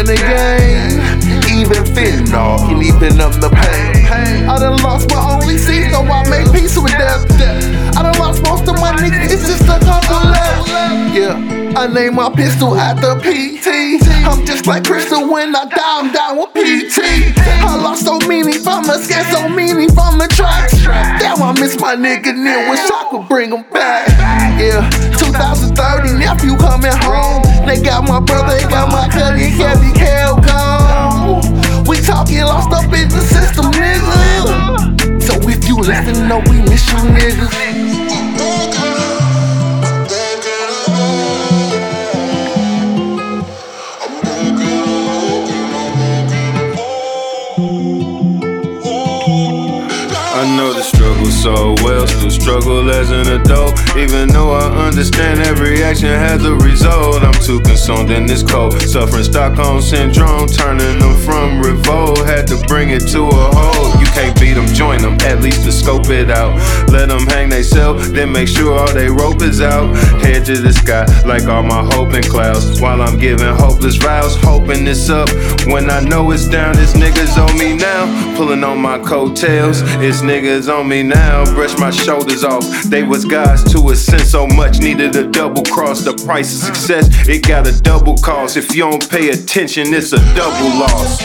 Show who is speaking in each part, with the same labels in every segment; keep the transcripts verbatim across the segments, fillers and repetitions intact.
Speaker 1: in the game. Even fentanyl can even numb the pain. I done lost my only seed, so I make peace with death. I done lost most of my niggas, it's just a couple left. Yeah, I named my pistol after P T. I'm just like Crystal when I die, I'm down with P T. I lost so many from the sketch, so many from the tracks. Damn, I miss my nigga Neil, wish I could bring him back. Yeah, two thousand thirty, nephew coming home. They got my brother, they got my cousin, Kevin Cal gone. We talking lost up in the system, nigga. So if you listen, know we miss you, niggas.
Speaker 2: I know the struggle so well, still struggle as an adult. Even though I understand every action has a result, I'm too consumed in this cold, suffering Stockholm Syndrome, turning them from revolt. Had to bring it to a halt. You can't beat them, join them, at least to scope it out. Let them hang they self, then make sure all they rope is out. Head to the sky, like all my hope in clouds, while I'm giving hopeless vows, hoping it's up. When I know it's down, it's niggas on me now, pulling on my coattails. It's niggas on me now, brush my shoulders off. They was guys to a sense, so much needed a double cross. The price of success, it got a double cost. If you don't pay attention, it's a double loss.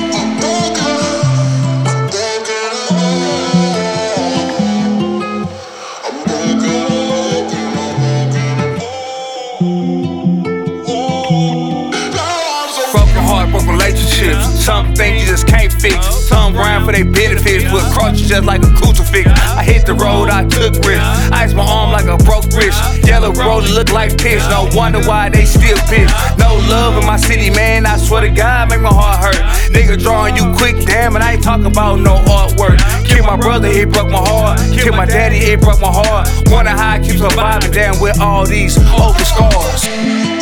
Speaker 3: Broken heart, broken relationships. Some things you just can't fix. Some grind for their benefits, but cross you just like a crucifix. I hit the road, I took risks. Ice my arm like a broke wrist. Yellow road look like piss. No wonder why they still pissed. No love in my city, man. I swear to God, make my heart hurt. Nigga drawing you quick, damn, and I ain't talking about no artwork. Kill my brother, it broke my heart. Kill my daddy, it broke my heart. Wonder how I keep surviving, damn, with all these open scars.